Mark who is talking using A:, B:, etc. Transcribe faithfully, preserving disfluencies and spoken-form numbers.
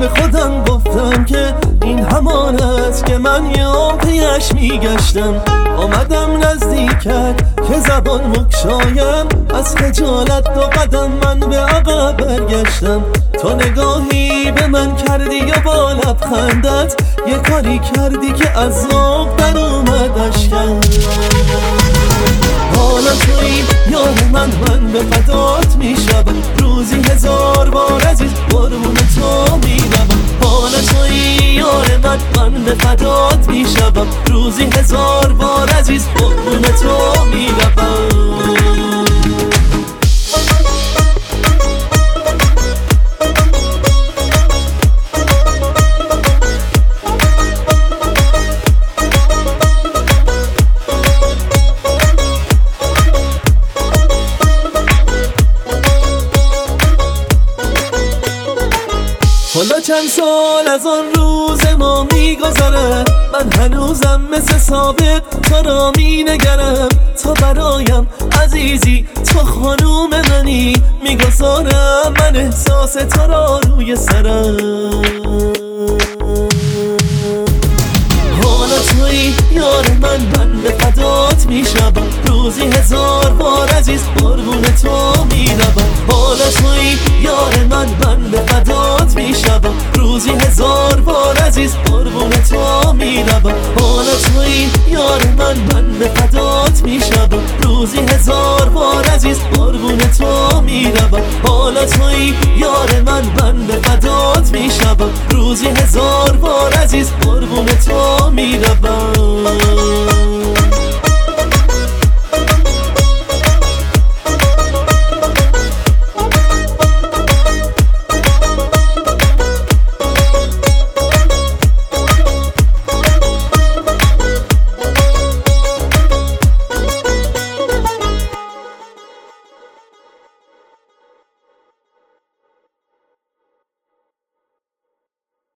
A: به خودم گفتم که این همان است که من یام پیش میگشتم. آمدم نزدیکت که زبان مگشایم، از خجالت دو قدم من به عقب برگشتم. تو نگاهی به من کردی و با لبخندت یه کاری کردی که از ذوق در اومد اشکم. حالا تویی یار من، من به فدات میشم، روزی هزار بار عزیز قربون تو میروم. حالا تویی یار من، من به فدات میشم، روزی هزار بار عزیز قربون تو میروم. حالا چند سال از آن روز ما میگذره، من هنوزم مثل سابق تو را مینگرم. تو برایم عزیزی، تو خانوم منی، میگذارم من احساس تو را روی سرم. حالا تویی یار من، من به فدات میشم، روزی هزار بار عزیز قربون تو میروم. حالا تویی یار من، من به فدات میشم، روزی هزار بار عزیز قربون تو میروم. حالا تویی یار من، من به فدات میشم، روزی هزار بار عزیز قربون تو میروم. حالا تویی یار من، من به فدات میشم، روزی هزار بار عزیز قربون تو میروم.